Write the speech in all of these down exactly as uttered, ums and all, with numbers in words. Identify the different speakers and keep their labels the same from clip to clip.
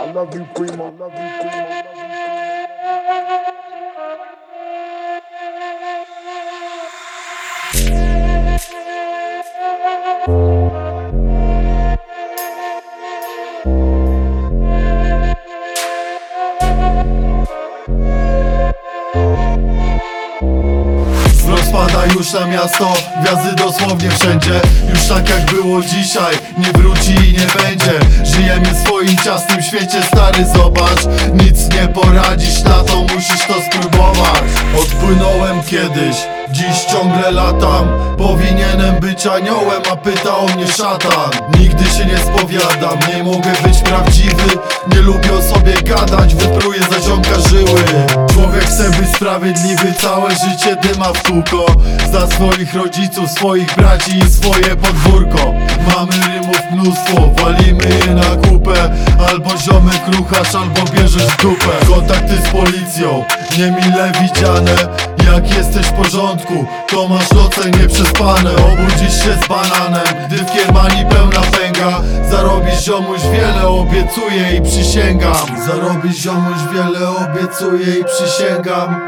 Speaker 1: I love you, primo. Love you, primo.
Speaker 2: Rozpada już na miasto, gwiazdy dosłownie wszędzie. Już tak jak było dzisiaj, nie wróci i nie będzie. Żyjemy w swoim ciasnym świecie, stary, zobacz. Nic nie poradzisz na to, musisz to spróbować. Odpłynąłem kiedyś, dziś ciągle latam. Powinienem być aniołem, a pyta o mnie szatan. Nigdy się nie spowiadam, nie mogę być prawdziwy. Nie lubię o sobie gadać, wypruję za ziomka żyły. Człowiek chce być sprawiedliwy, całe życie dyma w kółko. Za swoich rodziców, swoich braci i swoje podwórko. Mamy rymów mnóstwo, walimy je na kupę. Albo ziomek ruchasz, albo bierzesz w dupę. Kontakty z policją, niemile widziane. Jak jesteś w porządku, to masz noce nieprzespane. Obudzisz się z bananem, gdy w kiermani pełna pęga. Zarobisz ziomuś wiele, obiecuję i przysięgam. Zarobisz ziomuś wiele, obiecuję i przysięgam.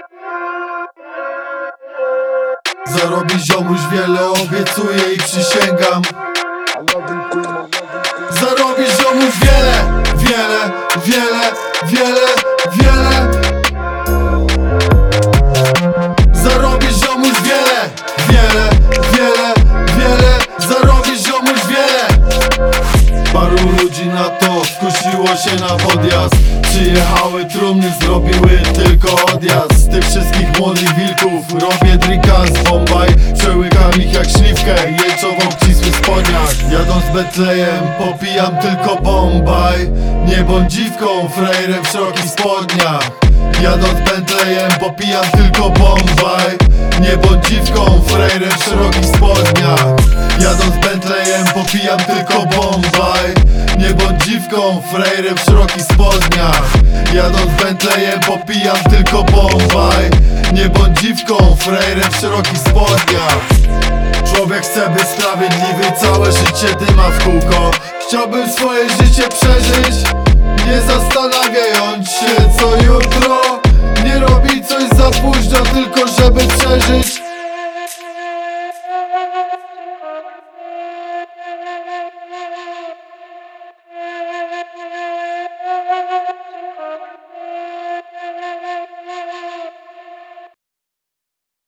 Speaker 2: Zarobisz ziomuś wiele, obiecuję i przysięgam.
Speaker 1: I love you, primo. Love you, primo.
Speaker 2: Zarobisz ziomuś wiele, wiele, wiele, wiele, wiele. Zarobisz ziomuś wiele, wiele, wiele, wiele. Zarobisz ziomuś wiele. Paru ludzi na to skusiło się na podjazd. Przyjechały trumny, zrobiły tylko odjazd. Z tych wszystkich młodych wilków robię drinka z Bombaj. Przełykam ich jak śliwkę, jęczą w obcisłych spodniach. Jadąc Betlejem, popijam tylko Bombaj. Nie bądź dziwką, frajerem w szerokich spodniach. Jadąc Bentleyem, popijam tylko Bombaj. Nie bądź dziwką, frajerem w szerokich spodniach. Jadąc Bentleyem, popijam tylko Bombaj. Nie bądź dziwką, frajerem w szerokich spodniach. Jadąc Bentleyem, popijam tylko Bombaj. Nie bądź dziwką, frajerem w szerokich spodniach. Człowiek chce być sprawiedliwy, całe życie dyma w kółko. Chciałbym swoje życie przeżyć, nie zastanawiając się co jutro. Nie robić coś za późno, tylko żeby przeżyć.